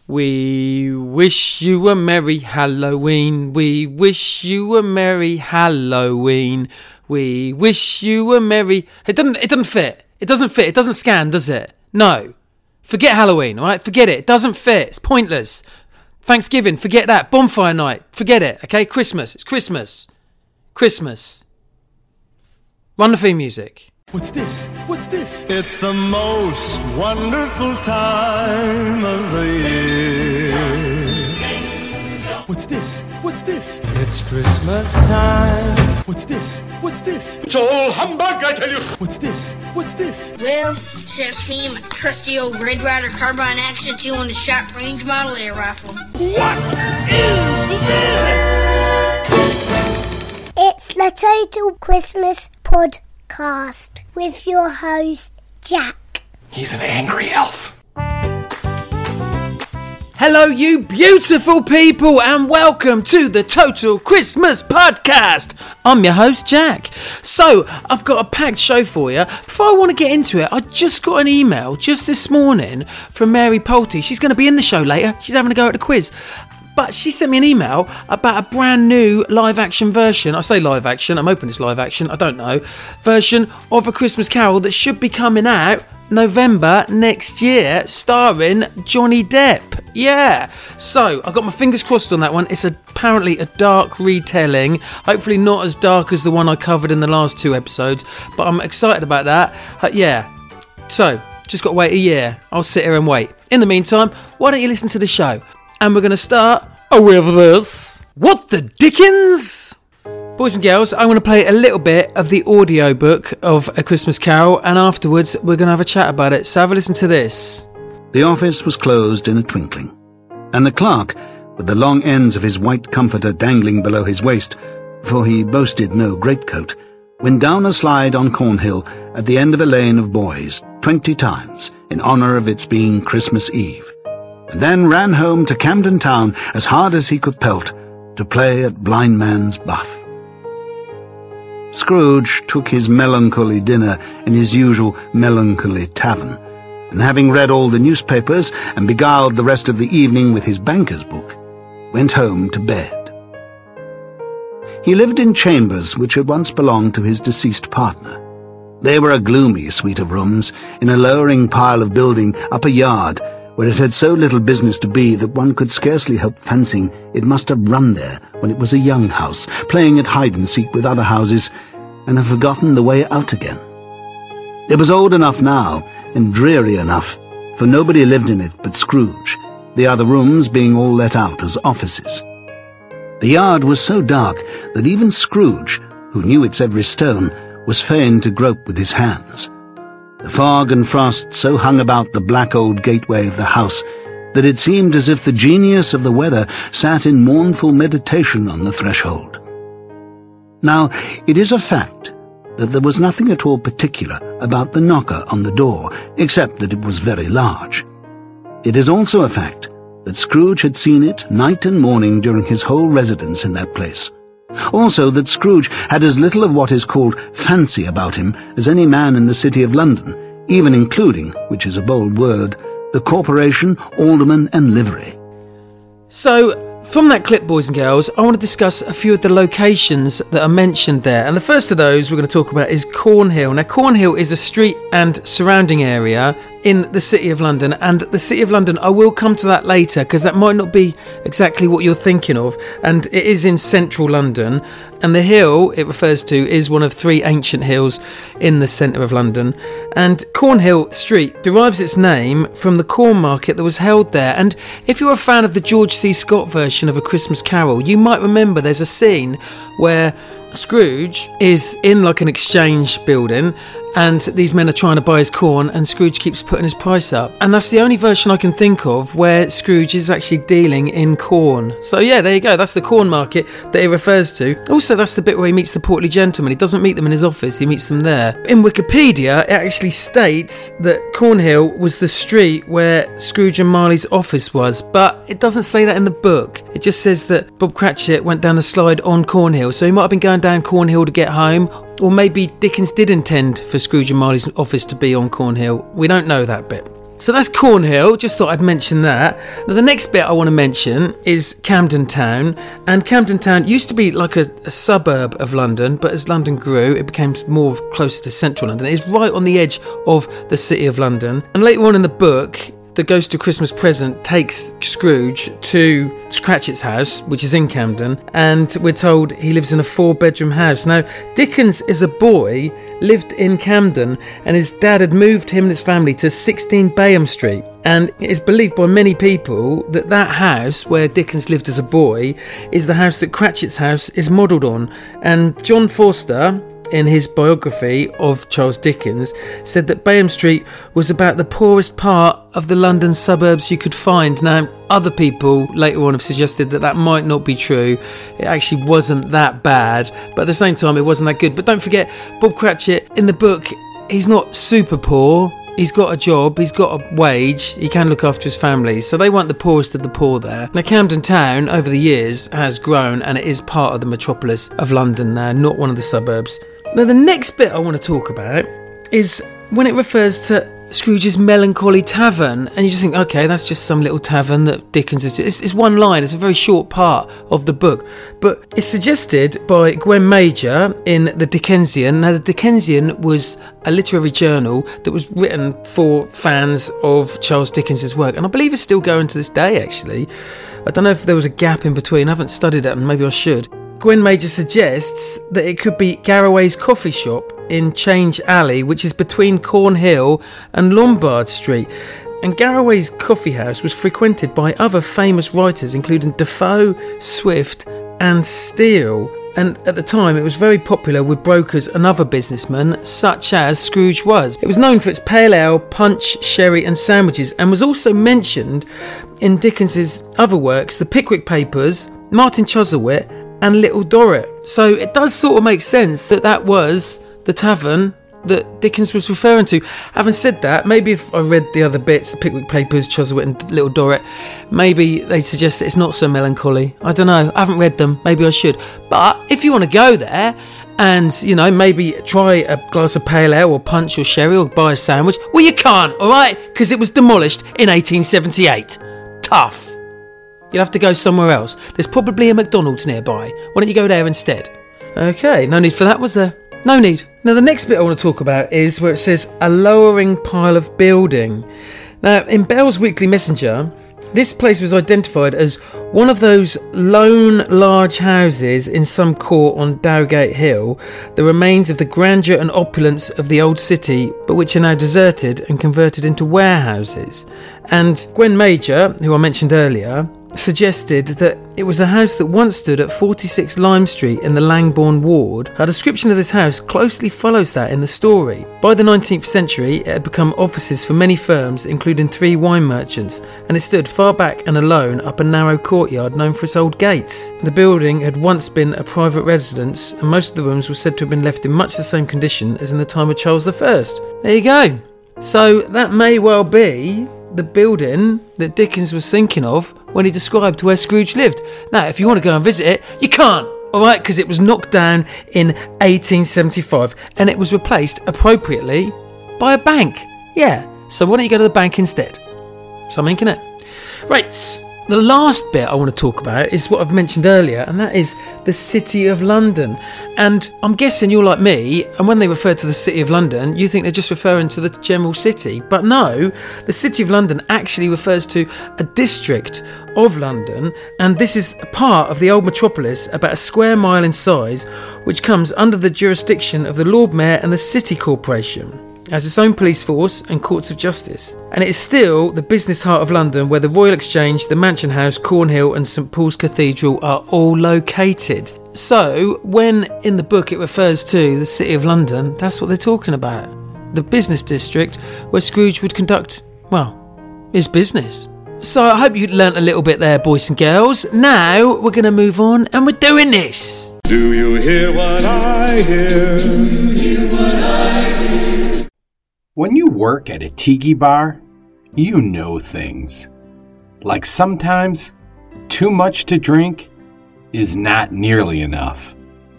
We wish you a merry Halloween. We wish you a merry Halloween. We wish you a merry... It doesn't fit. It doesn't fit. It doesn't scan, does it? No. Forget Halloween, all right? Forget it. It doesn't fit. It's pointless. Thanksgiving, forget that. Bonfire night, forget it, okay? Christmas, it's Christmas. Christmas. Run the theme music. What's this? What's this? It's the most wonderful time of the year. What's this? What's this? It's Christmas time. What's this? What's this? It's all humbug, I tell you. What's this? What's this? Well, it's that same trusty old Red Ryder Carbine Action 200-shot range model air rifle. What is this? It's the Total Christmas Podcast with your host, Jack. He's an angry elf. Hello, you beautiful people, and welcome to the Total Christmas Podcast. I'm your host, Jack. So, I've got a packed show for you. Before I want to get into it, I just got an email just this morning from Mary Pulte. She's going to be in the show later. She's having a go at the quiz. But she sent me an email about a brand new live action version. I say live action, I'm hoping it's live action, I don't know. Version of A Christmas Carol that should be coming out November next year, starring Johnny Depp. Yeah. So, I've got my fingers crossed on that one. It's apparently a dark retelling. Hopefully not as dark as the one I covered in the last two episodes. But I'm excited about that. Yeah. So, just got to wait a year. I'll sit here and wait. In the meantime, why don't you listen to the show? And we're going to start with this. What the dickens? Boys and girls, I'm going to play a little bit of the audio book of A Christmas Carol, and afterwards we're going to have a chat about it. So have a listen to this. The office was closed in a twinkling, and the clerk, with the long ends of his white comforter dangling below his waist, for he boasted no greatcoat, went down a slide on Cornhill at the end of a lane of boys 20 times in honour of its being Christmas Eve, and then ran home to Camden Town as hard as he could pelt to play at blind man's buff. Scrooge took his melancholy dinner in his usual melancholy tavern, and having read all the newspapers and beguiled the rest of the evening with his banker's book, went home to bed. He lived in chambers which had once belonged to his deceased partner. They were a gloomy suite of rooms in a lowering pile of building up a yard where it had so little business to be that one could scarcely help fancying it must have run there when it was a young house, playing at hide-and-seek with other houses, and have forgotten the way out again. It was old enough now, and dreary enough, for nobody lived in it but Scrooge, the other rooms being all let out as offices. The yard was so dark that even Scrooge, who knew its every stone, was fain to grope with his hands. The fog and frost so hung about the black old gateway of the house that it seemed as if the genius of the weather sat in mournful meditation on the threshold. Now, it is a fact that there was nothing at all particular about the knocker on the door, except that it was very large. It is also a fact that Scrooge had seen it night and morning during his whole residence in that place. Also that Scrooge had as little of what is called fancy about him as any man in the city of London, even including, which is a bold word, the corporation, alderman and livery. So, from that clip, boys and girls, I want to discuss a few of the locations that are mentioned there. And the first of those we're going to talk about is Cornhill. Now, Cornhill is a street and surrounding area in the City of London. And the City of London, I will come to that later, because that might not be exactly what you're thinking of. And it is in central London. And the hill it refers to is one of three ancient hills in the centre of London. And Cornhill Street derives its name from the corn market that was held there. And if you're a fan of the George C. Scott version of A Christmas Carol, you might remember there's a scene where Scrooge is in like an exchange building and these men are trying to buy his corn and Scrooge keeps putting his price up. And that's the only version I can think of where Scrooge is actually dealing in corn. So yeah, there you go. That's the corn market that he refers to. Also, that's the bit where he meets the portly gentleman. He doesn't meet them in his office, he meets them there. In Wikipedia, it actually states that Cornhill was the street where Scrooge and Marley's office was, but it doesn't say that in the book. It just says that Bob Cratchit went down the slide on Cornhill, so he might have been going down Cornhill to get home, or maybe Dickens did intend for Scrooge and Marley's office to be on Cornhill. We don't know that bit. So that's Cornhill, just thought I'd mention that. Now the next bit I want to mention is Camden Town. And Camden Town used to be like a suburb of London, but as London grew, it became more closer to central London. It is right on the edge of the City of London. And later on in the book, the Ghost of Christmas Present takes Scrooge to Cratchit's house, which is in Camden, and we're told he lives in a 4-bedroom house. Now, Dickens, as a boy, lived in Camden, and his dad had moved him and his family to 16 Bayham Street. And it is believed by many people that that house, where Dickens lived as a boy, is the house that Cratchit's house is modelled on. And John Forster, in his biography of Charles Dickens, said that Bayham Street was about the poorest part of the London suburbs you could find. Now, other people later on have suggested that that might not be true. It actually wasn't that bad, but at the same time, it wasn't that good. But don't forget, Bob Cratchit, in the book, he's not super poor. He's got a job, he's got a wage, he can look after his family, so they weren't the poorest of the poor there. Now, Camden Town, over the years, has grown, and it is part of the metropolis of London now, not one of the suburbs. Now, the next bit I want to talk about is when it refers to Scrooge's Melancholy Tavern, and you just think, okay, that's just some little tavern that Dickens is. It's one line, it's a very short part of the book, but it's suggested by Gwen Major in the Dickensian. Now, the Dickensian was a literary journal that was written for fans of Charles Dickens's work, and I believe it's still going to this day, actually. I don't know if there was a gap in between, I haven't studied it, and maybe I should. Gwen Major suggests that it could be Garraway's coffee shop in Change Alley, which is between Cornhill and Lombard Street. And Garraway's coffee house was frequented by other famous writers, including Defoe, Swift and Steele. And at the time, it was very popular with brokers and other businessmen, such as Scrooge was. It was known for its pale ale, punch, sherry and sandwiches, and was also mentioned in Dickens's other works, the Pickwick Papers, Martin Chuzzlewit and Little Dorrit. So it does sort of make sense that that was the tavern that Dickens was referring to. Having said that, maybe if I read the other bits, the Pickwick Papers, Chuzzlewit and Little Dorrit, maybe they suggest that it's not so melancholy. I don't know, I haven't read them, maybe I should. But if you want to go there and, you know, maybe try a glass of pale ale or punch or sherry or buy a sandwich, well, you can't, alright? Because it was demolished in 1878. Tough. You'll have to go somewhere else. There's probably a McDonald's nearby. Why don't you go there instead? Okay, no need for that, was there? No need. Now, the next bit I want to talk about is where it says a lowering pile of building. Now, in Bell's Weekly Messenger, this place was identified as one of those lone large houses in some court on Dowgate Hill, the remains of the grandeur and opulence of the old city, but which are now deserted and converted into warehouses. And Gwen Major, who I mentioned earlier, suggested that it was a house that once stood at 46 Lime Street in the Langbourne ward. A description of this house closely follows that in the story. By the 19th century, it had become offices for many firms, including 3 wine merchants, and it stood far back and alone up a narrow courtyard known for its old gates. The building had once been a private residence, and most of the rooms were said to have been left in much the same condition as in the time of Charles I. There you go. So that may well be the building that Dickens was thinking of when he described where Scrooge lived. Now, if you want to go and visit it, you can't, alright, because it was knocked down in 1875 and it was replaced appropriately by a bank. Yeah, so why don't you go to the bank instead? Something, innit? Right, the last bit I want to talk about is what I've mentioned earlier, and that is the City of London. And I'm guessing you're like me, and when they refer to the City of London, you think they're just referring to the general city. But no, the City of London actually refers to a district of London, and this is a part of the old metropolis, about a square mile in size, which comes under the jurisdiction of the Lord Mayor and the City Corporation, has its own police force and courts of justice. And it is still the business heart of London, where the Royal Exchange, the Mansion House, Cornhill and St Paul's Cathedral are all located. So, when in the book it refers to the City of London, that's what they're talking about. The business district where Scrooge would conduct, well, his business. So I hope you learnt a little bit there, boys and girls. Now we're going to move on and we're doing this. Do you hear what I hear? Do you hear what I hear? When you work at a tiki bar, you know things. Like sometimes, too much to drink is not nearly enough.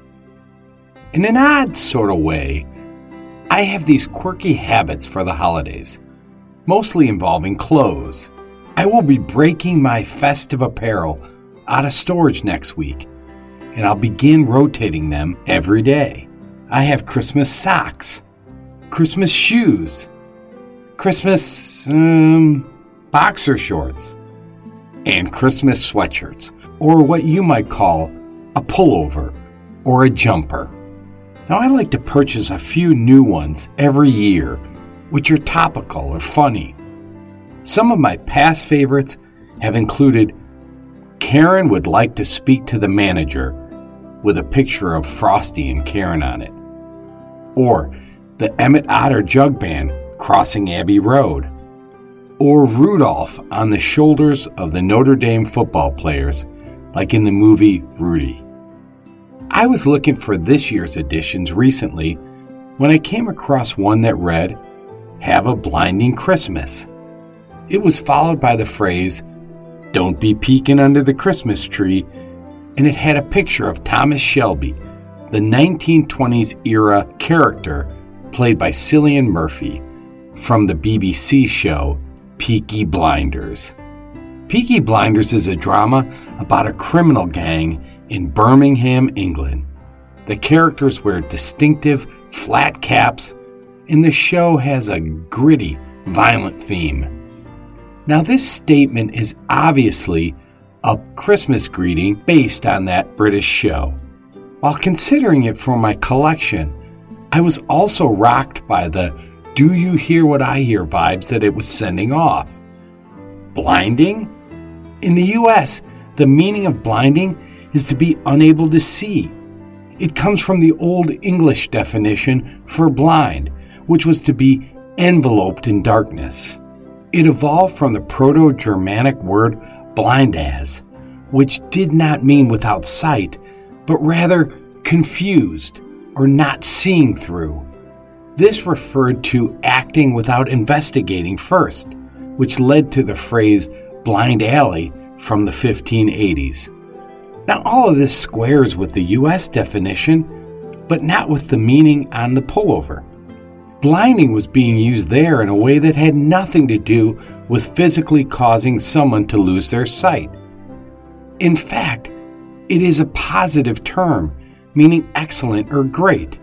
In an odd sort of way, I have these quirky habits for the holidays. mostly involving clothes. I will be breaking my festive apparel out of storage next week, and I'll begin rotating them every day. I have Christmas socks, Christmas shoes, Christmas boxer shorts, and Christmas sweatshirts, or what you might call a pullover or a jumper. Now, I like to purchase a few new ones every year, which are topical or funny. Some of my past favorites have included Karen would like to speak to the manager, with a picture of Frosty and Karen on it, or the Emmett Otter Jug Band crossing Abbey Road, or Rudolph on the shoulders of the Notre Dame football players, like in the movie Rudy. I was looking for this year's editions recently when I came across one that read, "Have a blinding Christmas." It was followed by the phrase, "Don't be peeking under the Christmas tree," and it had a picture of Thomas Shelby, the 1920s era character played by Cillian Murphy from the BBC show Peaky Blinders. Peaky Blinders is a drama about a criminal gang in Birmingham, England. The characters wear distinctive flat caps, and the show has a gritty, violent theme. Now, this statement is obviously a Christmas greeting based on that British show. While considering it for my collection, I was also rocked by the "do you hear what I hear" vibes that it was sending off. Blinding? In the US, the meaning of blinding is to be unable to see. It comes from the Old English definition for blind, which was to be enveloped in darkness. It evolved from the Proto-Germanic word blindaz, which did not mean without sight, but rather confused or not seeing through. This referred to acting without investigating first, which led to the phrase blind alley from the 1580s. Now, all of this squares with the US definition, but not with the meaning on the pullover. Blinding was being used there in a way that had nothing to do with physically causing someone to lose their sight. In fact, it is a positive term, meaning excellent or great.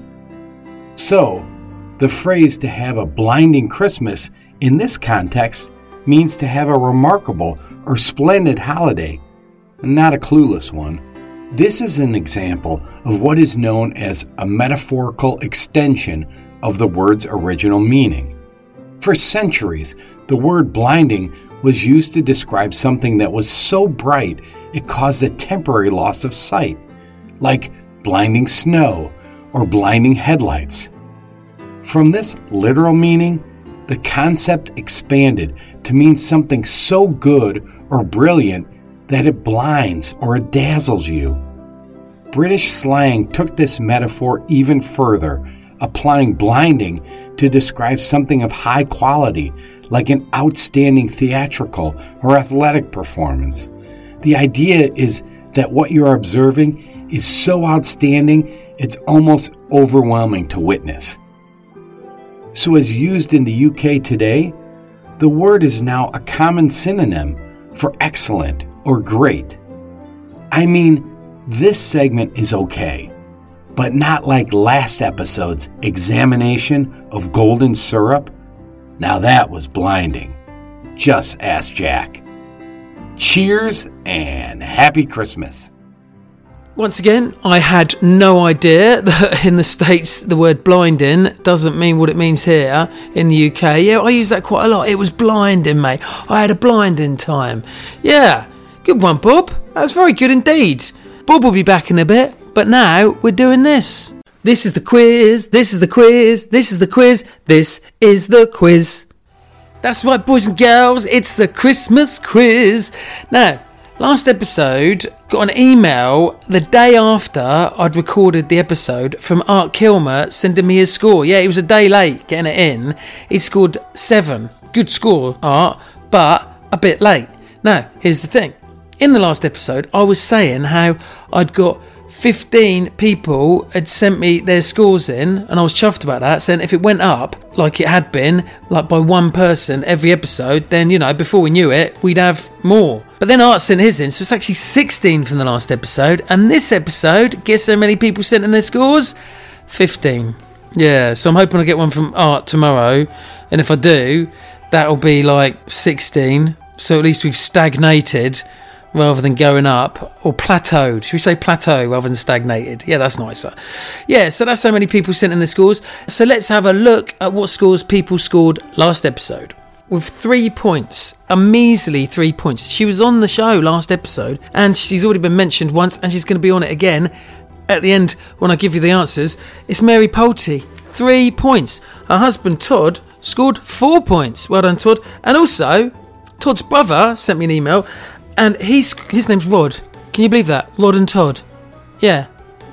So, the phrase "to have a blinding Christmas" in this context means to have a remarkable or splendid holiday, not a clueless one. This is an example of what is known as a metaphorical extension of the word's original meaning. For centuries, the word blinding was used to describe something that was so bright it caused a temporary loss of sight, like blinding snow or blinding headlights. From this literal meaning, the concept expanded to mean something so good or brilliant that it blinds or it dazzles you. British slang took this metaphor even further, applying blinding to describe something of high quality, like an outstanding theatrical or athletic performance. The idea is that what you're observing is so outstanding, it's almost overwhelming to witness. So as used in the UK today, the word is now a common synonym for excellent or great. I mean, this segment is okay, but not like last episode's examination of golden syrup. Now that was blinding. Just ask Jack. Cheers and Happy Christmas. Once again, I had no idea that in the States the word blinding doesn't mean what it means here in the UK. Yeah, I use that quite a lot. It was blinding, mate. I had a blinding time. Yeah, good one, Bob. That's very good indeed. Bob will be back in a bit, but now we're doing this. This is the quiz, this is the quiz, this is the quiz, this is the quiz. That's right, boys and girls, it's the Christmas quiz. Now, last episode, got an email the day after I'd recorded the episode from Art Kilmer sending me his score. Yeah, he was a day late getting it in. He scored 7. Good score, Art, but a bit late. Now, here's the thing. In the last episode, I was saying how I'd got 15 people had sent me their scores in, and I was chuffed about that, saying if it went up like it had been, like by one person every episode, then, you know, before we knew it, we'd have more. But then Art sent his in, so it's actually 16 from the last episode, and this episode, guess how many people sent in their scores? 15. Yeah, so I'm hoping I get one from Art tomorrow, and if I do, that'll be like 16, so at least we've stagnated rather than going up, or plateaued. Should we say plateau rather than stagnated? Yeah, that's nicer. Yeah, so that's how many people sent in their scores. So let's have a look at what scores people scored last episode. With 3 points, a measly 3 points. She was on the show last episode, and she's already been mentioned once, and she's going to be on it again at the end when I give you the answers. It's Mary Pulte, 3 points. Her husband Todd scored 4 points. Well done, Todd. And also, Todd's brother sent me an email, and his name's Rod. Can you believe that? Rod and Todd. Yeah.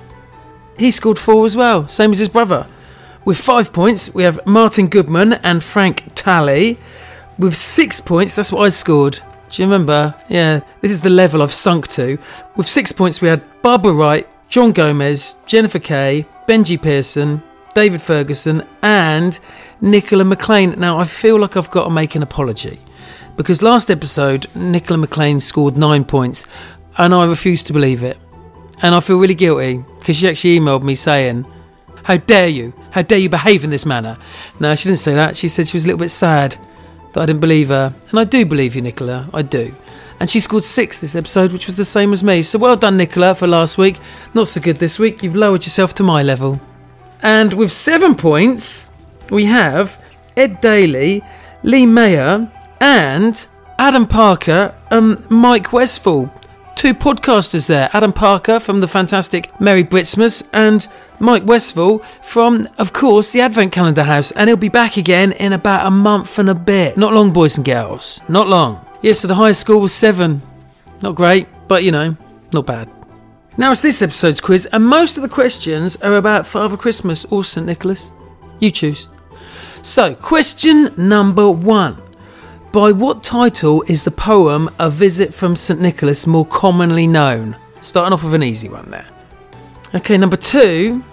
He scored 4 as well, same as his brother. With 5 points, we have Martin Goodman and Frank Talley. With 6 points, that's what I scored. Do you remember? Yeah, this is the level I've sunk to. With 6 points, we had Barbara Wright, John Gomez, Jennifer Kay, Benji Pearson, David Ferguson, and Nicola McLean. Now, I feel like I've got to make an apology, because last episode, Nicola McLean scored 9 points, and I refuse to believe it. And I feel really guilty, because she actually emailed me saying, how dare you behave in this manner? No, she didn't say that. She said she was a little bit sad that I didn't believe her. And I do believe you, Nicola, I do. And she scored 6 this episode, which was the same as me. So well done, Nicola, for last week. Not so good this week. You've lowered yourself to my level. And with 7 points, we have Ed Daly, Lee Mayer, and Adam Parker and Mike Westfall. 2 podcasters there. Adam Parker from the fantastic Merry Britsmas, and Mike Westfall from, of course, the Advent Calendar House. And he'll be back again in about a month and a bit. Not long, boys and girls. Not long. Yeah, so the highest score was 7. Not great, but, you know, not bad. Now it's this episode's quiz, and most of the questions are about Father Christmas or St. Nicholas. You choose. So, question number 1. By what title is the poem A Visit from St. Nicholas more commonly known? Starting off with an easy one there. Okay, number 2.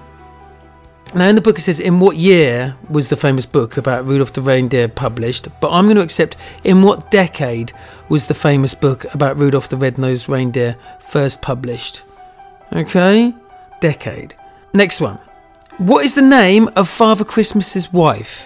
Now in the book it says, in what year was the famous book about Rudolph the Reindeer published? But I'm going to accept, in what decade was the famous book about Rudolph the Red-Nosed Reindeer first published? Okay, decade. Next one. What is the name of Father Christmas's wife?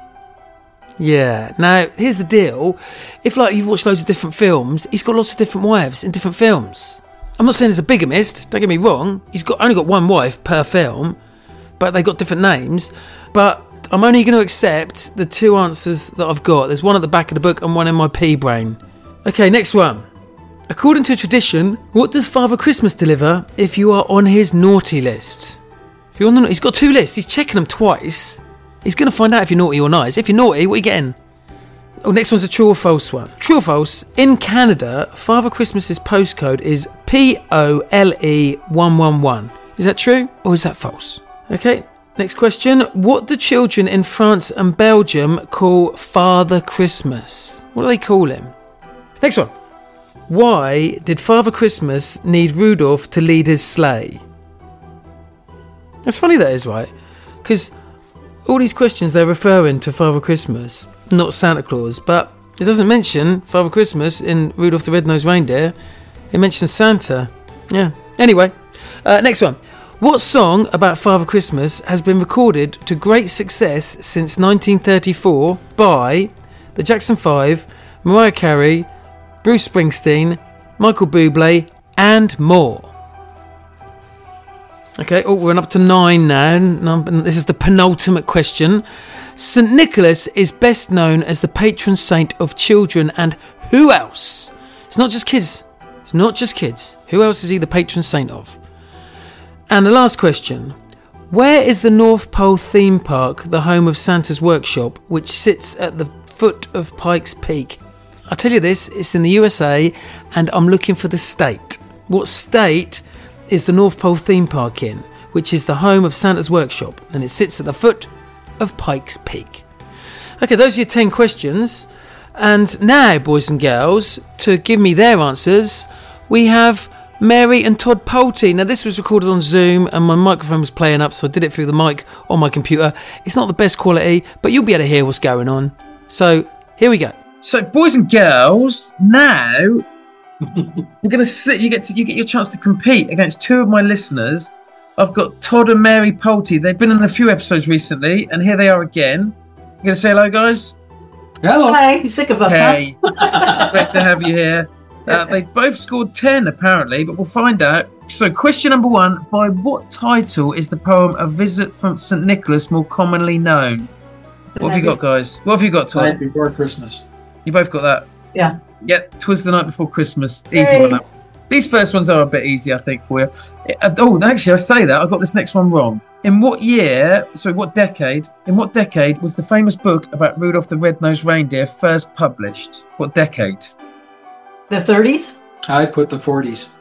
Yeah, now here's the deal. If like you've watched loads of different films, he's got lots of different wives in different films. I'm not saying he's a bigamist, don't get me wrong. He's only got one wife per film, but they got different names. But I'm only going to accept the 2 answers that I've got. There's one at the back of the book and one in my pea brain. Okay, next one. According to tradition, what does Father Christmas deliver if you are on his naughty list? If you're on he's got 2 lists. He's checking them twice. He's going to find out if you're naughty or nice. If you're naughty, what are you getting? Oh, next one's a true or false one. True or false? In Canada, Father Christmas's postcode is POLE111. Is that true or is that false? Okay, next question. What do children in France and Belgium call Father Christmas? What do they call him? Next one. Why did Father Christmas need Rudolph to lead his sleigh? That's funny, that is, right? Because all these questions, they're referring to Father Christmas, not Santa Claus, but it doesn't mention Father Christmas in Rudolph the Red-Nosed Reindeer. It mentions Santa. Yeah. Anyway, next one. What song about Father Christmas has been recorded to great success since 1934 by the Jackson 5, Mariah Carey, Bruce Springsteen, Michael Bublé, and more? Okay, we're up to 9 now. This is the penultimate question. St. Nicholas is best known as the patron saint of children, and who else? It's not just kids. Who else is he the patron saint of? And the last question. Where is the North Pole theme park, the home of Santa's workshop, which sits at the foot of Pikes Peak? I'll tell you this, it's in the USA, and I'm looking for the state. What state is the North Pole theme park in, which is the home of Santa's workshop, and it sits at the foot of Pikes Peak? Okay, those are your 10 questions. And now, boys and girls, to give me their answers, we have Mary and Todd Pulte. Now, this was recorded on Zoom and my microphone was playing up, so I did it through the mic on my computer. It's not the best quality, but you'll be able to hear what's going on. So, here we go. So, boys and girls, now we're going to sit. You get your chance to compete against two of my listeners. I've got Todd and Mary Pulte. They've been in a few episodes recently, and here they are again. You going to say hello, guys? Hello. Hi, you sick of us, Hey, great to have you here. They both scored 10, apparently, but we'll find out. So, question number 1. By what title is the poem A Visit from St. Nicholas more commonly known? What have you got, guys? What have you got, Todd? Night Before Christmas. You both got that? Yeah. Yeah, 'Twas the Night Before Christmas. Easy one. That. These first ones are a bit easy, I think, for you. Actually, I say that. I got this next one wrong. In what decade was the famous book about Rudolph the Red-Nosed Reindeer first published? What decade? The 30s? I put the 40s.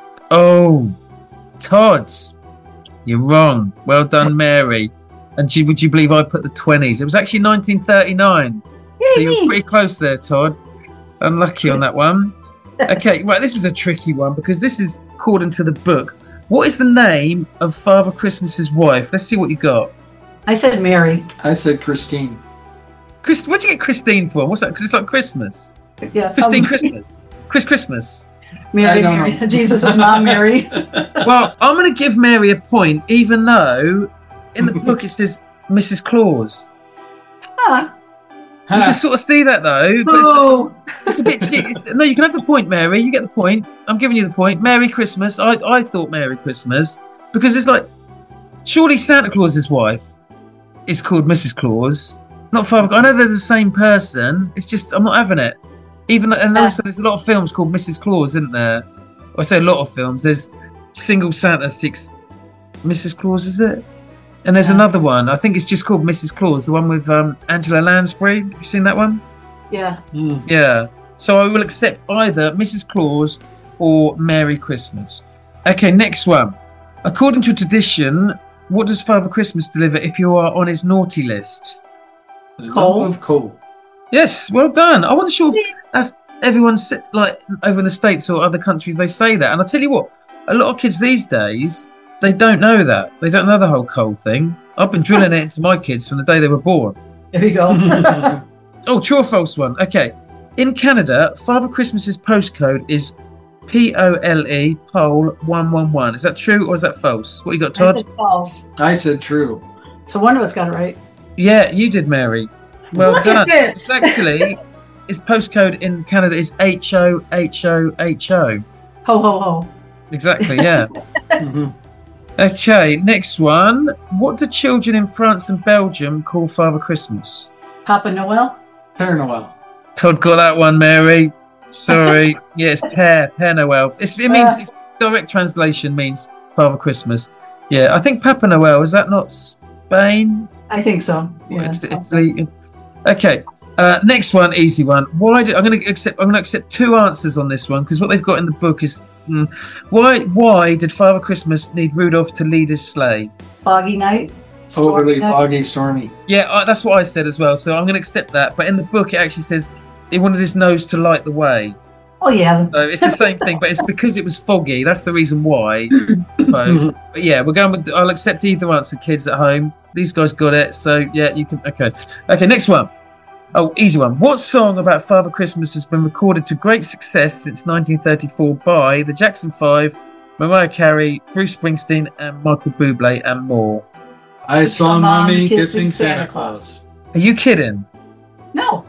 Oh, Todd, you're wrong. Well done, Mary. And would you believe I put the 20s? It was actually 1939. So you're pretty close there, Todd. Unlucky on that one. Okay, right, this is a tricky one because this is according to the book. What is the name of Father Christmas's wife? Let's see what you got. I said Mary. I said Christine. What'd you get Christine for? What's that? Because it's like Christmas. Yeah. Christine Christmas. Christmas. Mary. Jesus' mom, Mary. Well, I'm going to give Mary a point, even though in the book it says Mrs. Claus. Huh. You can sort of see that though. But it's a bit. No, you can have the point, Mary. You get the point. I'm giving you the point. Merry Christmas. I thought Merry Christmas because it's like surely Santa Claus's wife is called Mrs. Claus, not Father. I know they're the same person. It's just I'm not having it. Even and also there's a lot of films called Mrs. Claus, isn't there? I say a lot of films. There's Single Santa, Six Mrs. Claus, is it? And there's another one. I think it's just called Mrs. Claus, the one with Angela Lansbury. Have you seen that one? Yeah. Yeah. So I will accept either Mrs. Claus or Merry Christmas. Okay, next one. According to tradition, what does Father Christmas deliver if you are on his naughty list? Love of coal. Yes, well done. I wasn't sure if that's everyone like over in the States or other countries they say that. And I tell you what, a lot of kids these days, they don't know that. They don't know the whole coal thing. I've been drilling it into my kids from the day they were born. There you go. Oh, true or false one. Okay. In Canada, Father Christmas's postcode is POLE, Pole 111. Is that true or is that false? What you got, Todd? I said false. I said true. So one of us got it right. Yeah, you did, Mary. Well Look done. at this. It's actually, his postcode in Canada is HOHOHO. Ho, ho, ho. Exactly, yeah. Okay, next one. What do children in France and Belgium call Father Christmas? Papa Noel? Père Noel. Todd got that one, Mary. Sorry. Yeah, it's Père Noel. It means, direct translation means Father Christmas. Yeah, I think Papa Noel, is that not Spain? I think so. Yeah, Italy. Okay. Next one, easy one. I'm going to accept two answers on this one because what they've got in the book is why did Father Christmas need Rudolph to lead his sleigh? Foggy night. Overly foggy, stormy. Yeah, that's what I said as well. So I'm going to accept that. But in the book, it actually says he wanted his nose to light the way. Oh yeah. So it's the same thing, but it's because it was foggy. That's the reason why. But yeah, we're going with. I'll accept either answer, kids at home. These guys got it. So yeah, you can. Okay, next one. Oh, easy one. What song about Father Christmas has been recorded to great success since 1934 by the Jackson 5, Mariah Carey, Bruce Springsteen, and Michael Bublé, and more? I saw Mommy kissing Santa Claus. Are you kidding? No.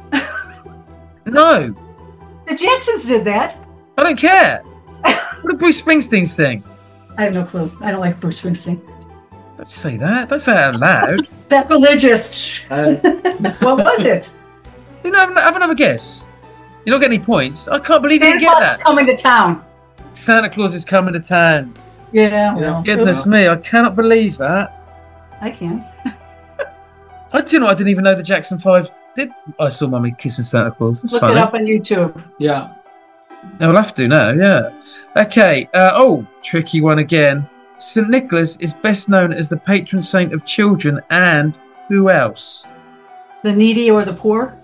No. The Jacksons did that. I don't care. What did Bruce Springsteen sing? I have no clue. I don't like Bruce Springsteen. Don't say that. Don't say it out loud. Sacrilegious. What was it? You know, have another guess. You don't get any points. I can't believe you Santa didn't get Claus that. is coming to town. Santa Claus is coming to town. Yeah. Well, Goodness me, I cannot believe that. I can. I didn't even know the Jackson 5 did. I saw Mummy kissing Santa Claus. That's Look funny. it up on YouTube. Yeah. I'll have to now, yeah. Okay, tricky one again. St. Nicholas is best known as the patron saint of children and who else? The needy or the poor?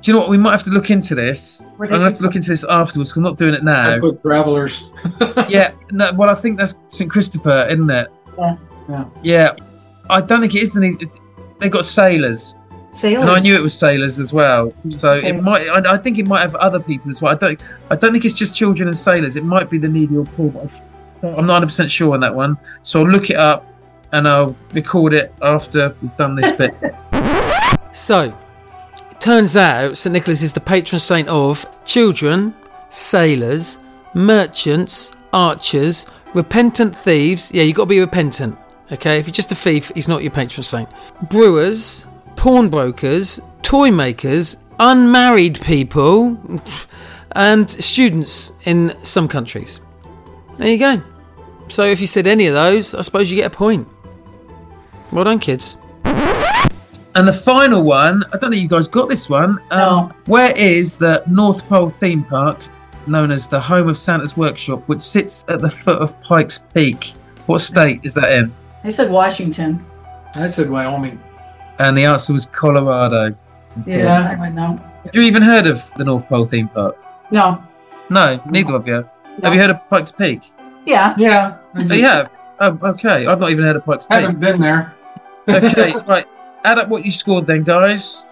Do you know what? We might have to look into this. I'm going to have to look into this afterwards because I'm not doing it now. I put travelers. Yeah, no, well, I think that's St. Christopher, isn't it? Yeah. Yeah. I don't think it is. They've got sailors. Sailors. And I knew it was sailors as well. So Okay. it might. I think it might have other people as well. I don't think it's just children and sailors. It might be the needy or poor. But I'm not 100% sure on that one. So I'll look it up and I'll record it after we've done this bit. So, it turns out St. Nicholas is the patron saint of children, sailors, merchants, archers, repentant thieves. Yeah, you've got to be repentant. Okay, if you're just a thief, he's not your patron saint. Brewers, pawnbrokers, toy makers, unmarried people, and students in some countries. There you go. So if you said any of those, I suppose you get a point. Well done, kids. And the final one, I don't think you guys got this one. No. Where is the North Pole theme park, known as the home of Santa's workshop, which sits at the foot of Pikes Peak? What state is that in? I said Washington. I said Wyoming. And the answer was Colorado. Yeah, I would know. Have you even heard of the North Pole theme park? No. No, neither of you. No. Have you heard of Pikes Peak? Yeah. Yeah. Oh, you have? Oh, okay. I've not even heard of Pikes Peak. Haven't been there. Okay, right. Add up what you scored then, guys.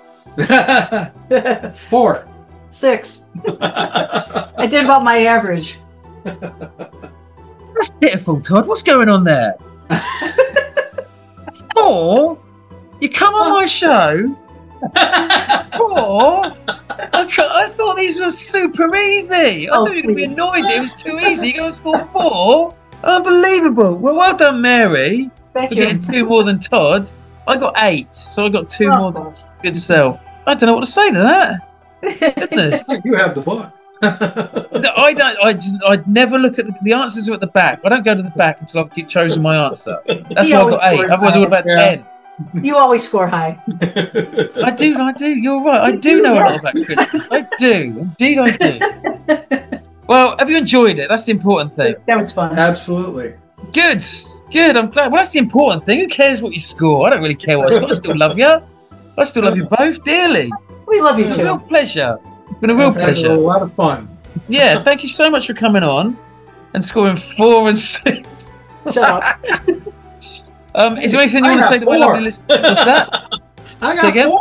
4. 6. I did about my average. That's pitiful, Todd. What's going on there? 4? You come on my show? 4? I thought these were super easy. I thought you were going to be annoyed that it was too easy. You're going to score 4? Unbelievable. Well done, Mary. Thank for you. getting 2 more than Todd. I got 8, so I got 2 more than good yourself. I don't know what to say to that. Goodness. You have the book. I don't. I'd never look at the answers are at the back. I don't go to the back until I've chosen my answer. That's He why I always got 8. scores Otherwise, I would have had 10. You always score high. I do. You're right. I do know a lot about Christmas. I do. Indeed, I do. Well, have you enjoyed it? That's the important thing. That was fun. Absolutely. Good. I'm glad. Well, that's the important thing. Who cares what you score? I don't really care what I score. I still love you. I still love you both dearly. We love you It's a too. real pleasure. It's been a real I've had pleasure. a lot of fun. Yeah, thank you so much for coming on and scoring 4 and 6. Shut up. Is there anything you I want to got say to my 4. lovely listeners? What's that? I Say again?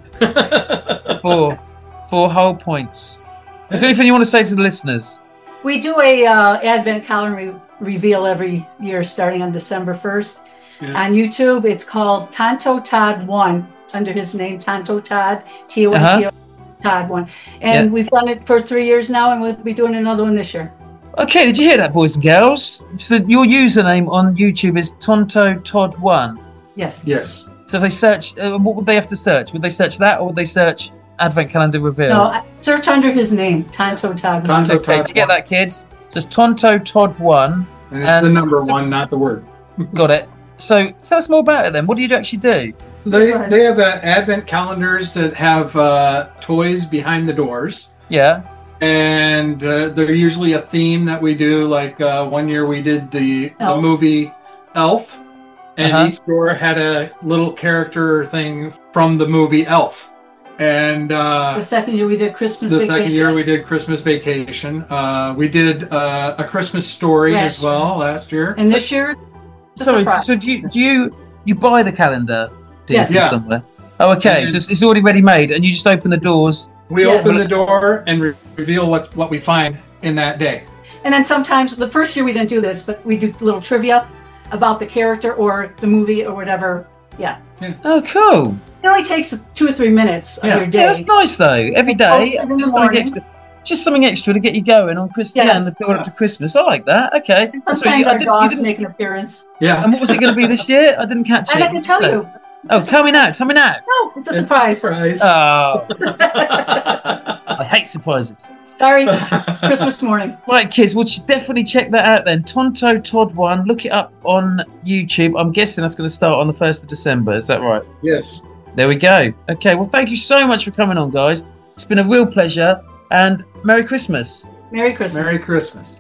got 4. 4 whole points. Is there anything you want to say to the listeners? We do a Advent calendar reveal every year starting on December 1st. Yeah. On YouTube, it's called Tonto Todd 1, under his name, Tonto Todd, T-O-N-T-O, Todd 1. And we've done it for 3 years now, and we'll be doing another one this year. Okay, did you hear that, boys and girls? So your username on YouTube is Tonto Todd 1. Yes. Yes. So if they search, what would they have to search? Would they search that, or would they search Advent Calendar Reveal? No, search under his name, Tonto Todd 1. Tonto Okay, Todd did you get that, kids? So it's Tonto Todd 1. And it's the number 1, not the word. Got it. So tell us more about it then. What do you actually do? They have Advent calendars that have toys behind the doors. Yeah. And they're usually a theme that we do. Like 1 year we did the movie Elf. And each door had a little character thing from the movie Elf. And the second year we did Christmas Vacation. The second year we did Christmas Vacation. We did A Christmas Story as well last year. And this year, sorry. So do you buy the calendar? Yes. Yeah. Somewhere? Oh, okay. So it's already ready made, and you just open the doors. We open the door and reveal what we find in that day. And then sometimes, the first year we didn't do this, but we do little trivia about the character or the movie or whatever. Yeah. Oh, cool. It only takes 2 or 3 minutes of your day. Yeah, that's nice though. Every day, Post it in the just something morning. extra. Just something extra to get you going on Christmas. Yes. Yeah, and the build up to Christmas. I like that. Okay. And So sometimes you our dogs didn't- make an appeance. Yeah. And what was it going to be this year? I didn't catch And it. I can tell you. Oh, tell me now. Tell me now. No, it's a surprise. Oh. I hate surprises. Sorry, Christmas morning. Right, kids, we'll definitely check that out then. Tonto Todd 1. Look it up on YouTube. I'm guessing that's going to start on the 1st of December. Is that right? Yes. There we go. Okay, well, thank you so much for coming on, guys. It's been a real pleasure. And Merry Christmas. Merry Christmas. Merry Christmas.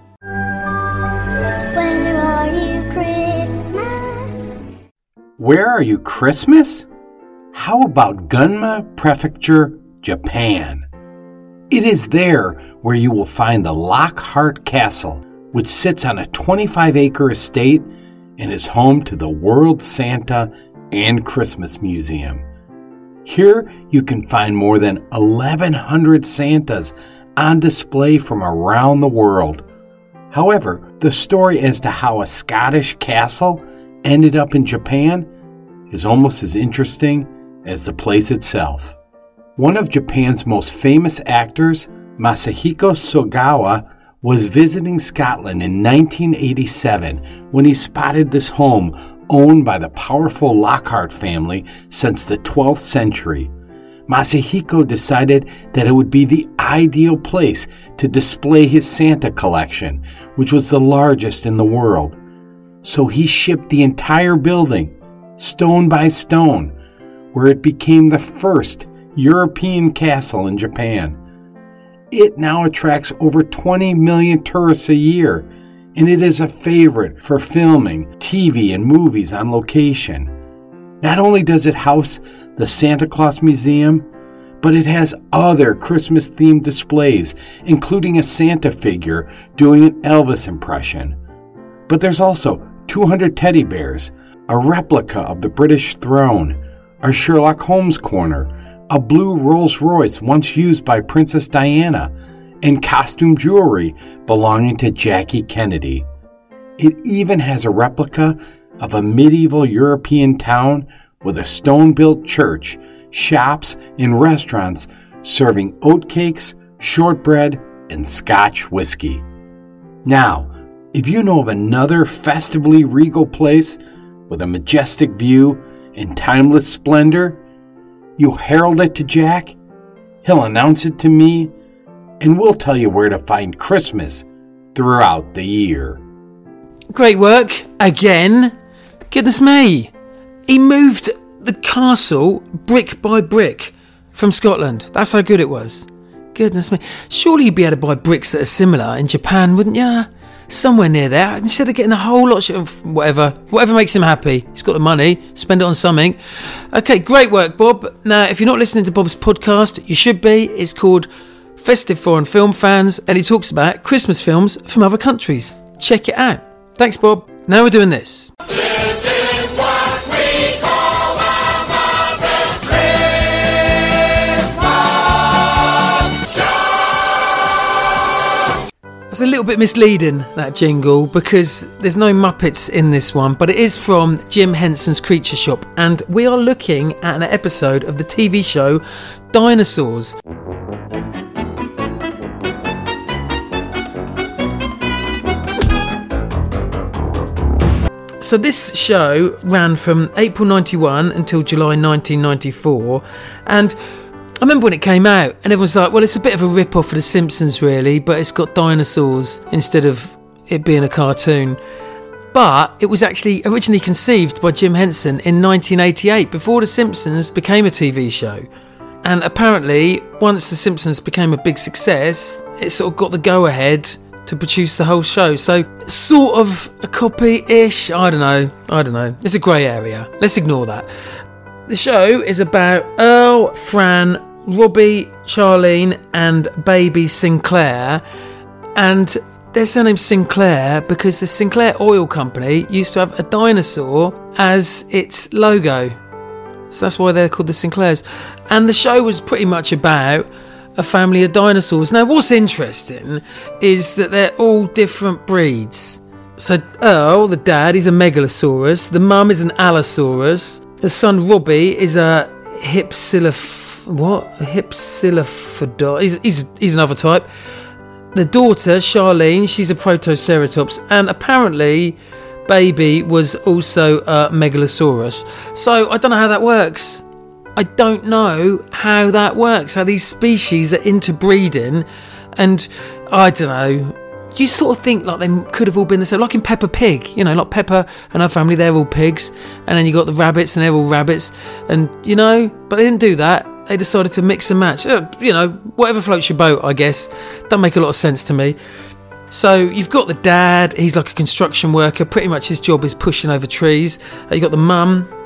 When are you Christmas? Where are you Christmas? How about Gunma Prefecture, Japan. It is there where you will find the Lockhart Castle, which sits on a 25-acre estate and is home to the World Santa and Christmas Museum. Here you can find more than 1,100 Santas on display from around the world. However, the story as to how a Scottish castle ended up in Japan is almost as interesting as the place itself. One of Japan's most famous actors, Masahiko Sogawa, was visiting Scotland in 1987 when he spotted this home owned by the powerful Lockhart family since the 12th century. Masahiko decided that it would be the ideal place to display his Santa collection, which was the largest in the world. So he shipped the entire building, stone by stone, where it became the first European castle in Japan. It now attracts over 20 million tourists a year, and it is a favorite for filming TV and movies on location. Not only does it house the Santa Claus Museum, but it has other Christmas-themed displays, including a Santa figure doing an Elvis impression. But there's also 200 teddy bears, a replica of the British throne, a Sherlock Holmes corner, a blue Rolls-Royce once used by Princess Diana, and costume jewelry belonging to Jackie Kennedy. It even has a replica of a medieval European town with a stone-built church, shops, and restaurants serving oatcakes, shortbread, and Scotch whiskey. Now, if you know of another festively regal place with a majestic view and timeless splendor, you herald it to Jack, he'll announce it to me, and we'll tell you where to find Christmas throughout the year. Great work, again. Goodness me. He moved the castle brick by brick from Scotland. That's how good it was. Goodness me. Surely you'd be able to buy bricks that are similar in Japan, wouldn't you? Somewhere near there. Instead of getting a whole lot of whatever makes him happy. He's got the money. Spend it on something. Okay, great work, Bob. Now, if you're not listening to Bob's podcast, you should be. It's called Festive Foreign Film Fans, and he talks about Christmas films from other countries. Check it out. Thanks, Bob. Now we're doing this. This is what we call a Muppet Christmas Show. It's a little bit misleading, that jingle, because there's no Muppets in this one, but it is from Jim Henson's Creature Shop, and we are looking at an episode of the TV show Dinosaurs. So this show ran from April 91 until July 1994, and I remember when it came out and everyone's like, well, it's a bit of a rip-off of The Simpsons really, but it's got dinosaurs instead of it being a cartoon. But it was actually originally conceived by Jim Henson in 1988, before The Simpsons became a TV show. And apparently, once The Simpsons became a big success, it sort of got the go-ahead to produce the whole show. So sort of a copy-ish. I don't know. It's a grey area. Let's ignore that. The show is about Earl, Fran, Robbie, Charlene and baby Sinclair. And their surname's Sinclair because the Sinclair Oil Company used to have a dinosaur as its logo. So that's why they're called the Sinclairs. And the show was pretty much about a family of dinosaurs. Now, what's interesting is that they're all different breeds. So Earl, the dad, is a Megalosaurus. The mum is an Allosaurus. The son, Robbie, is a Hypsilophodon. He's another type. The daughter, Charlene, she's a Protoceratops. And apparently, baby was also a Megalosaurus. So I don't know how that works. I don't know how that works, how these species are interbreeding, and I don't know. You sort of think like they could have all been the same, like in Peppa Pig, you know, like Peppa and her family, they're all pigs, and then you got the rabbits and they're all rabbits, and you know, but they didn't do that. They decided to mix and match. You know, whatever floats your boat, I guess. Doesn't make a lot of sense to me. So you've got the dad, he's like a construction worker, pretty much his job is pushing over trees. You've got the mum,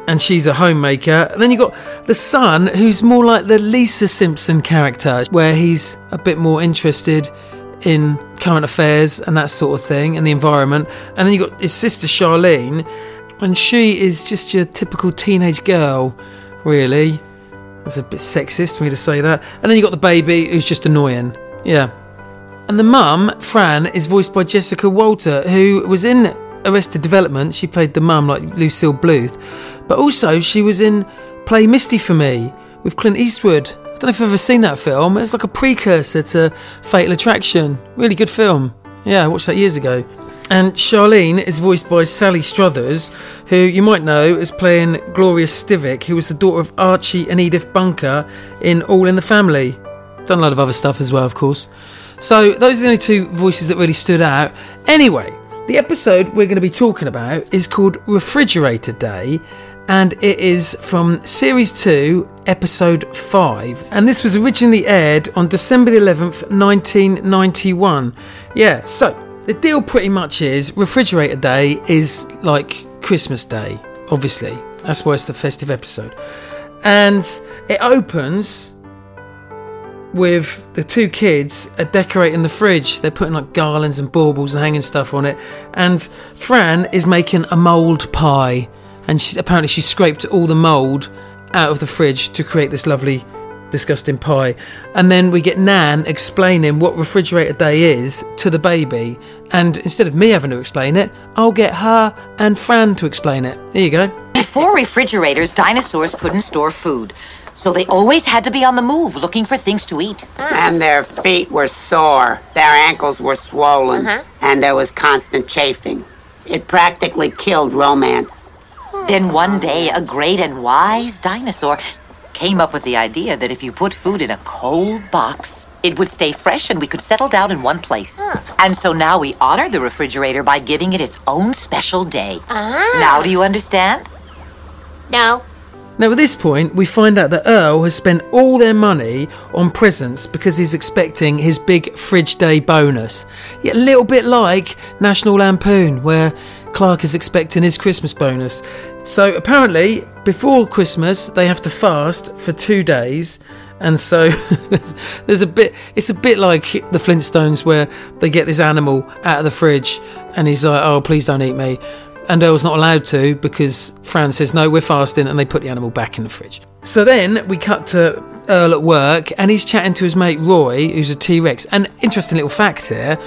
and she's a homemaker. And then you got the son, who's more like the Lisa Simpson character, where he's a bit more interested in current affairs and that sort of thing, and the environment. And then you got his sister Charlene, and she is just your typical teenage girl, really. It was a bit sexist for me to say that. And then you got the baby, who's just annoying. Yeah. And the mum, Fran, is voiced by Jessica Walter, who was in Arrested Development. She played the mum, like Lucille Bluth. But also, she was in Play Misty for Me with Clint Eastwood. I don't know if you've ever seen that film. It's like a precursor to Fatal Attraction. Really good film. Yeah, I watched that years ago. And Charlene is voiced by Sally Struthers, who you might know as playing Gloria Stivic, who was the daughter of Archie and Edith Bunker in All in the Family. Done a lot of other stuff as well, of course. So those are the only two voices that really stood out. Anyway, the episode we're going to be talking about is called Refrigerator Day, and it is from Series 2, Episode 5. And this was originally aired on December the 11th, 1991. Yeah, so the deal pretty much is Refrigerator Day is like Christmas Day, obviously. That's why it's the festive episode. And it opens with the two kids are decorating the fridge. They're putting like garlands and baubles and hanging stuff on it. And Fran is making a mould pie. And apparently she scraped all the mould out of the fridge to create this lovely, disgusting pie. And then we get Nan explaining what Refrigerator Day is to the baby. And instead of me having to explain it, I'll get her and Fran to explain it. Here you go. Before refrigerators, dinosaurs couldn't store food. So they always had to be on the move, looking for things to eat. And their feet were sore, their ankles were swollen, and there was constant chafing. It practically killed romance. Then one day, a great and wise dinosaur came up with the idea that if you put food in a cold box, it would stay fresh and we could settle down in one place. And so now we honor the refrigerator by giving it its own special day. Now do you understand? No. Now at this point, we find out that Earl has spent all their money on presents because he's expecting his big fridge day bonus. Yeah, a little bit like National Lampoon, where Clark is expecting his Christmas bonus. So apparently, before Christmas, they have to fast for 2 days. And so it's a bit like the Flintstones, where they get this animal out of the fridge and he's like, oh, please don't eat me. And Earl's not allowed to because Fran says, no, we're fasting, and they put the animal back in the fridge. So then we cut to Earl at work, and he's chatting to his mate Roy, who's a T-Rex. And interesting little fact here,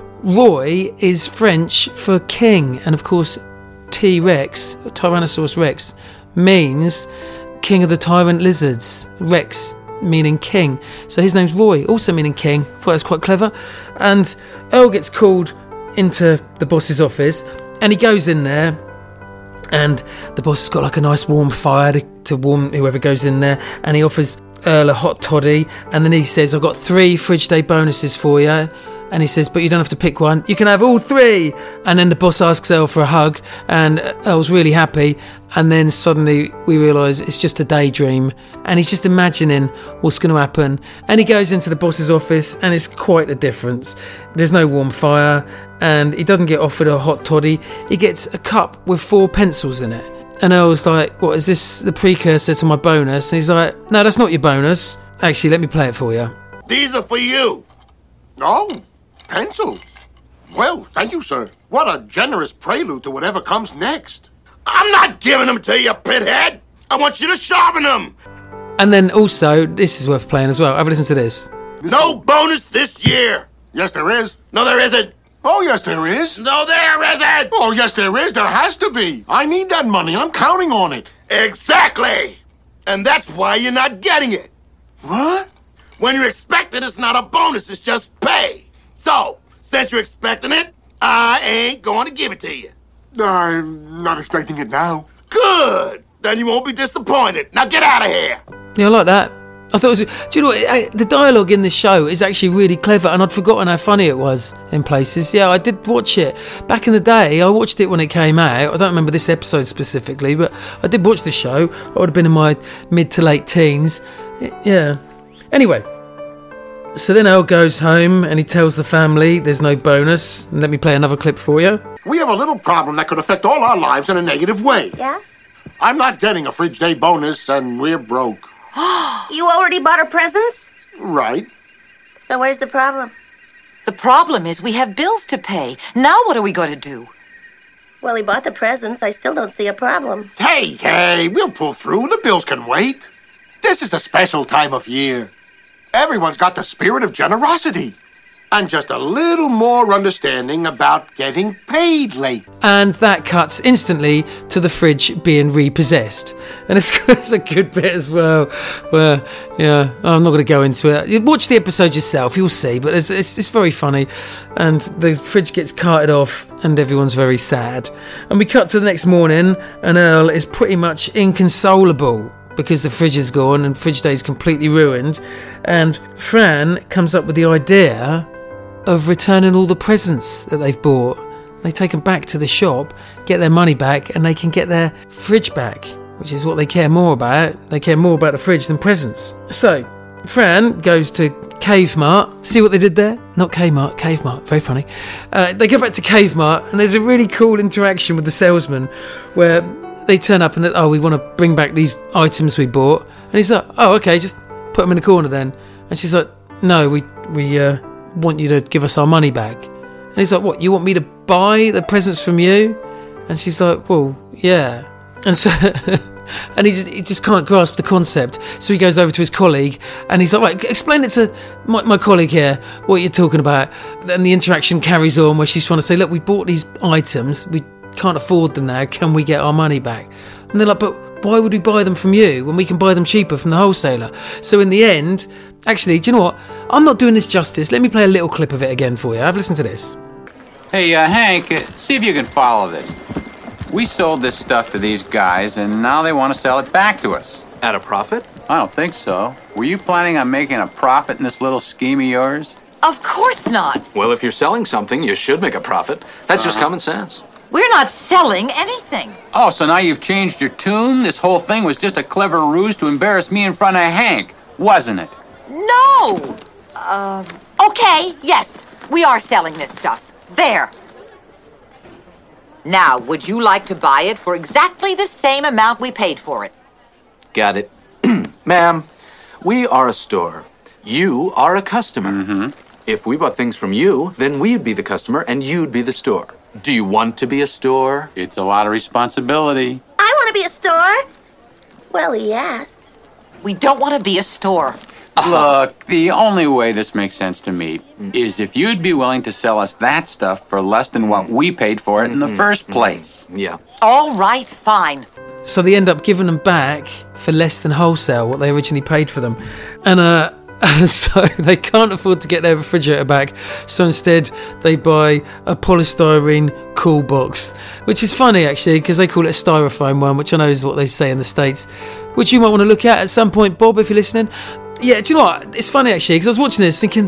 Roy is French for king, and of course T-Rex, Tyrannosaurus Rex, means king of the tyrant lizards. Rex meaning king. So his name's Roy, also meaning king. I thought that was quite clever. And Earl gets called into the boss's office, and he goes in there, and the boss has got like a nice warm fire to warm whoever goes in there, and he offers Earl a hot toddy, and then he says, I've got 3 fridge day bonuses for you. And he says, but you don't have to pick one, you can have all 3. And then the boss asks Earl for a hug, and Earl's really happy. And then suddenly we realise it's just a daydream, and he's just imagining what's going to happen. And he goes into the boss's office, and it's quite a difference. There's no warm fire, and he doesn't get offered a hot toddy. He gets a cup with 4 pencils in it. And Earl's like, what, is this the precursor to my bonus? And he's like, no, that's not your bonus. Actually, let me play it for you. These are for you. Oh, pencils. Well, thank you, sir. What a generous prelude to whatever comes next. I'm not giving them to you, pithead. I want you to sharpen them. And then also, this is worth playing as well. Have a listen to this. No bonus this year. Yes, there is. No, there isn't. Oh, yes, there is. No, there isn't. Oh, yes, there is. There has to be. I need that money. I'm counting on it. Exactly. And that's why you're not getting it. What? When you're expecting, it's not a bonus. It's just pay. So, since you're expecting it, I ain't going to give it to you. I'm not expecting it now. Good. Then you won't be disappointed. Now get out of here. Yeah, I like that. I thought it was... Do you know what? The dialogue in this show is actually really clever, and I'd forgotten how funny it was in places. Yeah, I did watch it. Back in the day, I watched it when it came out. I don't remember this episode specifically, but I did watch the show. I would have been in my mid to late teens. Yeah. Anyway, so then Earl goes home and he tells the family there's no bonus. Let me play another clip for you. We have a little problem that could affect all our lives in a negative way. Yeah? I'm not getting a Fridge Day bonus, and we're broke. You already bought her presents? Right. So where's the problem? The problem is we have bills to pay. Now what are we going to do? Well, he bought the presents. I still don't see a problem. Hey, we'll pull through. The bills can wait. This is a special time of year. Everyone's got the spirit of generosity. And just a little more understanding about getting paid late. And that cuts instantly to the fridge being repossessed. And it's a good bit as well, where, yeah, I'm not going to go into it. You watch the episode yourself, you'll see, but it's very funny. And the fridge gets carted off, and everyone's very sad. And we cut to the next morning, and Earl is pretty much inconsolable, because the fridge is gone and Fridge Day is completely ruined. And Fran comes up with the idea of returning all the presents that they've bought. They take them back to the shop, get their money back, and they can get their fridge back, which is what they care more about. They care more about the fridge than presents. So Fran goes to Cave Mart. See what they did there? Not Kmart, Cave Mart. Very funny. They go back to Cave Mart, and there's a really cool interaction with the salesman where they turn up and we want to bring back these items we bought. And he's like, oh, okay, just put them in the corner then. And she's like, no, we want you to give us our money back. And he's like, what, you want me to buy the presents from you? And she's like, well, yeah. And so and he just can't grasp the concept. So he goes over to his colleague and he's like, right, explain it to my colleague here, what you're talking about. And the interaction carries on where she's trying to say, look, we bought these items, we can't afford them now, can we get our money back? And they're like, but why would we buy them from you when we can buy them cheaper from the wholesaler? So in the end, actually, do you know what? I'm not doing this justice. Let me play a little clip of it again for you. Have listened to this. Hey, Hank, see if you can follow this. We sold this stuff to these guys, and now they want to sell it back to us. At a profit? I don't think so. Were you planning on making a profit in this little scheme of yours? Of course not. Well, if you're selling something, you should make a profit. That's just common sense. We're not selling anything. Oh, so now you've changed your tune? This whole thing was just a clever ruse to embarrass me in front of Hank, wasn't it? No. Okay, yes, we are selling this stuff. There. Now, would you like to buy it for exactly the same amount we paid for it? Got it. Ma'am, we are a store. You are a customer. Mm-hmm. If we bought things from you, then we'd be the customer and you'd be the store. Do you want to be a store? It's a lot of responsibility. I want to be a store. Well, he asked. We don't want to be a store. Look, the only way this makes sense to me is if you'd be willing to sell us that stuff for less than what we paid for it in the first place. Yeah. All right, fine. So they end up giving them back for less than wholesale, what they originally paid for them. And so they can't afford to get their refrigerator back. So instead, they buy a polystyrene cool box, which is funny, actually, because they call it a styrofoam one, which I know is what they say in the States, which you might want to look at some point, Bob, if you're listening. Yeah, do you know what? It's funny, actually, because I was watching this thinking,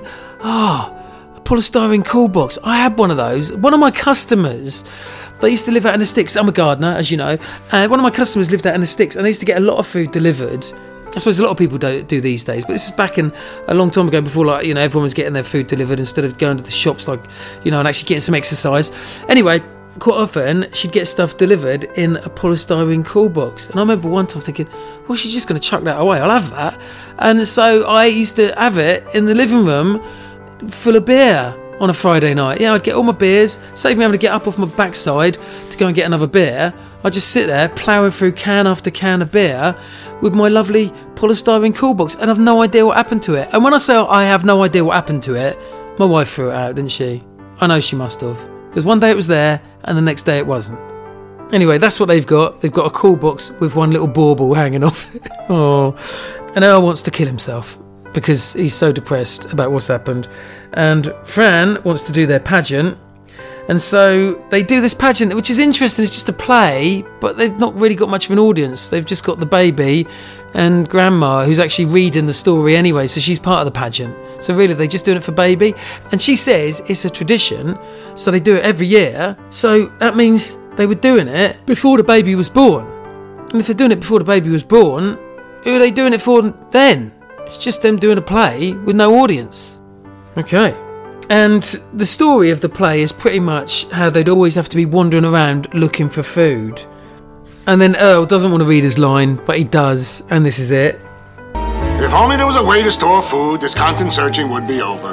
a polystyrene cool box. I had one of those. One of my customers, they used to live out in the sticks. I'm a gardener, as you know. And one of my customers lived out in the sticks, and they used to get a lot of food delivered. I suppose a lot of people do these days, but this is back in a long time ago before, like, you know, everyone was getting their food delivered instead of going to the shops, like, you know, and actually getting some exercise. Anyway, quite often she'd get stuff delivered in a polystyrene cool box. And I remember one time thinking, well, she's just going to chuck that away. I'll have that. And so I used to have it in the living room full of beer on a Friday night. Yeah, I'd get all my beers, save me having to get up off my backside to go and get another beer. I'd just sit there ploughing through can after can of beer with my lovely polystyrene cool box, and I've no idea what happened to it. And when I say I have no idea what happened to it, my wife threw it out, didn't she? I know she must have, because one day it was there and the next day it wasn't. Anyway, that's what they've got. They've got a cool box with one little bauble hanging off it. Oh, and Earl wants to kill himself because he's so depressed about what's happened. And Fran wants to do their pageant. And so they do this pageant, which is interesting. It's just a play, but they've not really got much of an audience. They've just got the baby and Grandma, who's actually reading the story anyway, so she's part of the pageant. So really, they're just doing it for baby. And she says it's a tradition, so they do it every year. So that means they were doing it before the baby was born. And if they're doing it before the baby was born, who are they doing it for then? It's just them doing a play with no audience. Okay. And the story of the play is pretty much how they'd always have to be wandering around looking for food. And then Earl doesn't want to read his line, but he does, and this is it. If only there was a way to store food, this constant searching would be over.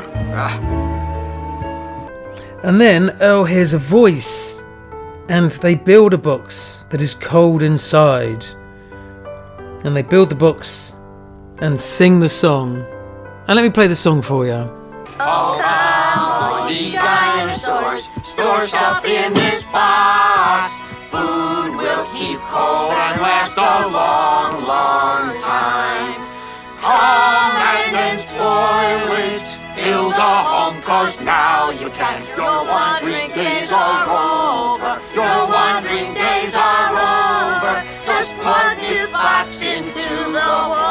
And then Earl hears a voice, and they build a box that is cold inside. And they build the box and sing the song. And let me play the song for you. Oh, come, ye dinosaurs, store stuff in this box. Food will keep cold and last a long, long time. Come and then spoil it, build a home, 'cause now you can. Your wandering days are over, your wandering days are over. Just plug this box into the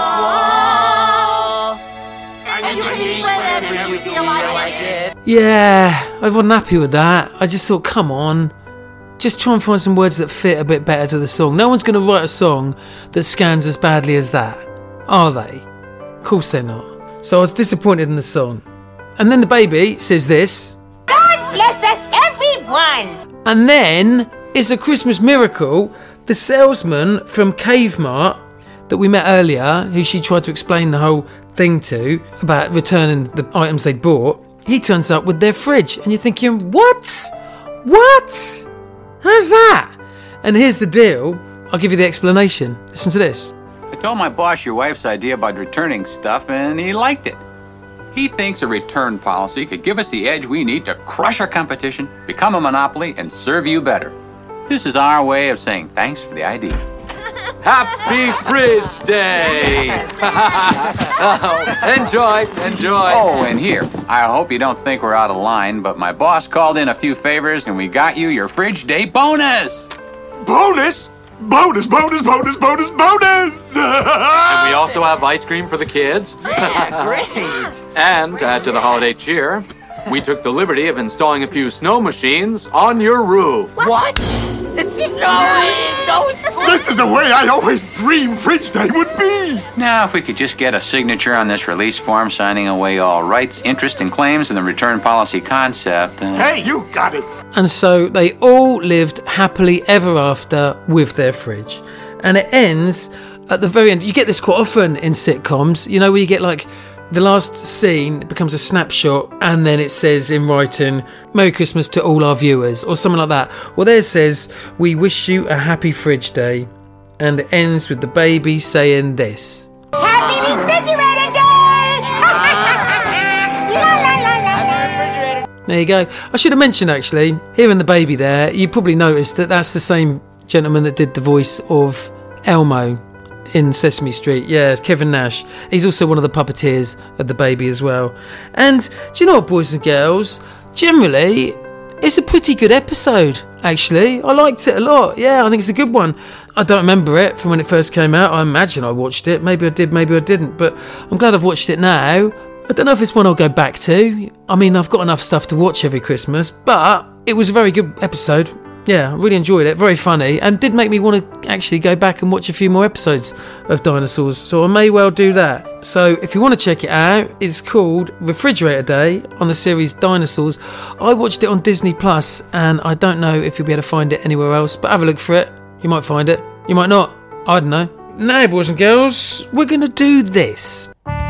wall, and you can eat whenever you feel like it. Yeah, I wasn't happy with that. I just thought, come on. Just try and find some words that fit a bit better to the song. No one's going to write a song that scans as badly as that, are they? Of course they're not. So I was disappointed in the song. And then the baby says this. God bless us, everyone! And then it's a Christmas miracle. The salesman from Cave Mart that we met earlier, who she tried to explain the whole thing to about returning the items they'd bought, he turns up with their fridge. And you're thinking, what? What? How's that? And here's the deal. I'll give you the explanation. Listen to this. I told my boss your wife's idea about returning stuff, and he liked it. He thinks a return policy could give us the edge we need to crush our competition, become a monopoly, and serve you better. This is our way of saying thanks for the idea. Happy Fridge Day! Enjoy. Oh, and here, I hope you don't think we're out of line, but my boss called in a few favors and we got you your Fridge Day bonus! Bonus? Bonus! And we also have ice cream for the kids. Great! And to add to the holiday cheer, we took the liberty of installing a few snow machines on your roof. What? It's snowing! This is the way I always dreamed Fridge Day would be! Now, if we could just get a signature on this release form signing away all rights, interest, and claims in the return policy concept. Hey, you got it! And so they all lived happily ever after with their fridge. And it ends at the very end. You get this quite often in sitcoms, you know, where you get like the last scene becomes a snapshot and then it says in writing, Merry Christmas to all our viewers, or something like that. Well, there it says, we wish you a happy Fridge Day. And it ends with the baby saying this. Happy Refrigerator Day! There you go. I should have mentioned, actually, hearing the baby there, you probably noticed that that's the same gentleman that did the voice of Elmo in Sesame Street. Yeah, Kevin Nash. He's also one of the puppeteers of the baby as well. And do you know what, boys and girls? Generally, it's a pretty good episode, actually. I liked it a lot. Yeah, I think it's a good one. I don't remember it from when it first came out. I imagine I watched it. Maybe I did, maybe I didn't. But I'm glad I've watched it now. I don't know if it's one I'll go back to. I mean, I've got enough stuff to watch every Christmas. But it was a very good episode. Yeah, I really enjoyed it. Very funny. And did make me want to actually go back and watch a few more episodes of Dinosaurs. So I may well do that. So if you want to check it out, it's called Refrigerator Day on the series Dinosaurs. I watched it on Disney Plus, and I don't know if you'll be able to find it anywhere else. But have a look for it. You might find it. You might not. I don't know. Now, boys and girls, we're going to do this.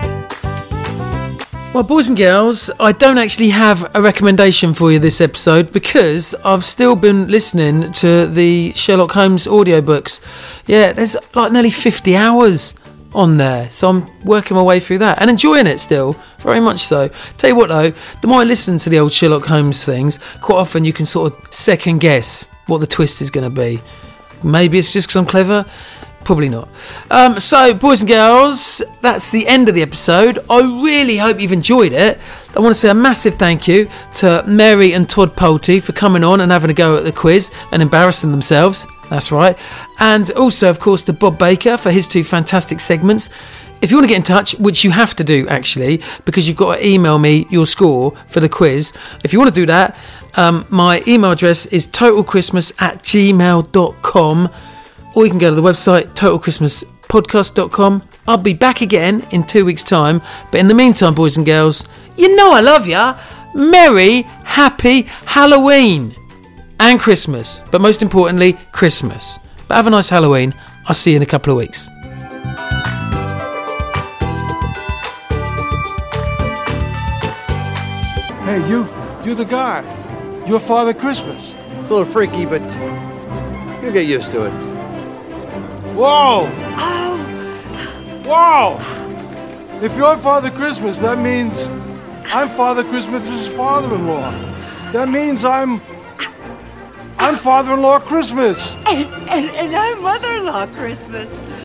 Well, boys and girls, I don't actually have a recommendation for you this episode because I've still been listening to the Sherlock Holmes audiobooks. Yeah, there's like nearly 50 hours on there, so I'm working my way through that and enjoying it still, very much so. Tell you what though, the more I listen to the old Sherlock Holmes things, quite often you can sort of second guess what the twist is going to be. Maybe it's just because I'm clever. Probably not. So, boys and girls, that's the end of the episode. I really hope you've enjoyed it. I want to say a massive thank you to Mary and Todd Pulte for coming on and having a go at the quiz and embarrassing themselves. That's right. And also, of course, to Bob Baker for his 2 fantastic segments. If you want to get in touch, which you have to do, actually, because you've got to email me your score for the quiz. If you want to do that, my email address is totalchristmas@gmail.com. Or you can go to the website, totalchristmaspodcast.com. I'll be back again in 2 weeks' time. But in the meantime, boys and girls, you know I love ya. Merry, happy Halloween. And Christmas. But most importantly, Christmas. But have a nice Halloween. I'll see you in a couple of weeks. Hey, you're the guy. You're Father Christmas. It's a little freaky, but you'll get used to it. Whoa! Whoa! If you're Father Christmas, that means I'm Father Christmas's father-in-law. That means I'm father-in-law Christmas. And I'm mother-in-law Christmas.